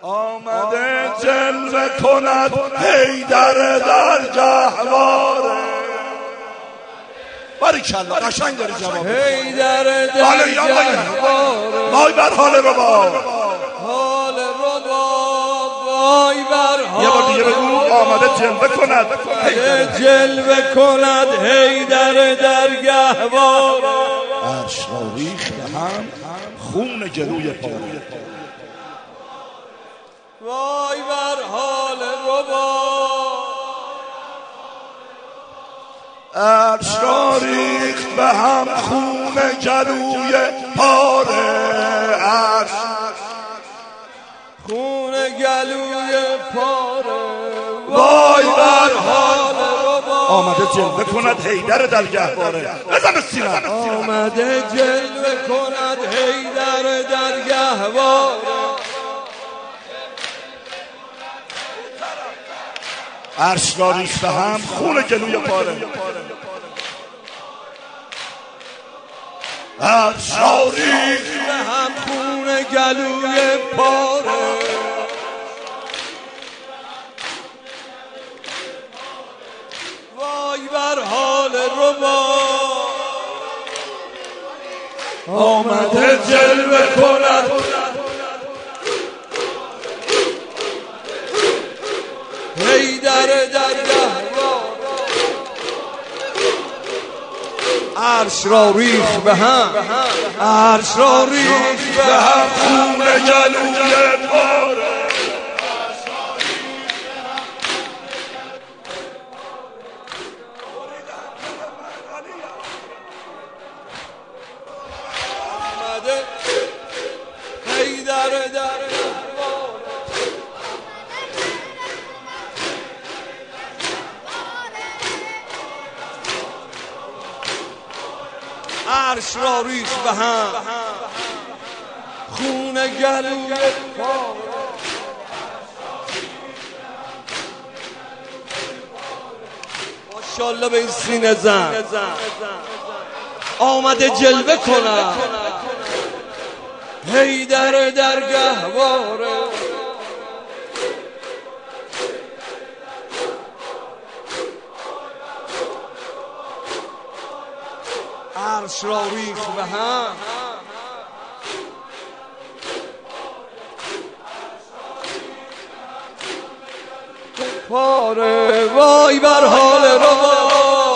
آمده جلوه کند حیدر در گهواره. باریکالله قشنگ داری جواب. حیدر در گهواره، وای بر حال رباب، حال رباب، وای بر حال. یه بار دیگه بگو. آمده جلوه کند، جلوه کند حیدر در گهواره. عرش را ریخت به هم خون گلوی پاره. وای بر حال رباب، عرش را ریخت به هم خون گلوی پاره. عرش خون گلوی پاره، وای بر حال رباب. آمده جلوه کند حیدر در گهواره. بزن به سینه. آمده جلوه کند حیدر در گهواره. عرش را ریخت به هم خون گلوی پاره. عرش را ریخت به هم خون گلوی پاره. وای بر حال رباب، آمده جلوه کند حیدر در گهواره. عرش را ریخت به هم، عرش را ریخت به هم خون گلوی پاره. آمده حیدر در گهواره. عرش را ریخت به هم خون گلوی پاره. ماشاءالله به این سینه زن. آمده جلوه کنم حیدر در گهواره. عرش را ریخت به هم پاره. وای بر حال رباب،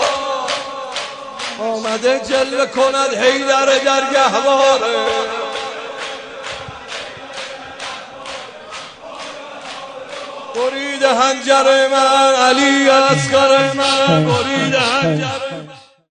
آمده جلوه کند حیدر در گهواره. برید هنجر من علی اصغر من، برید هنجر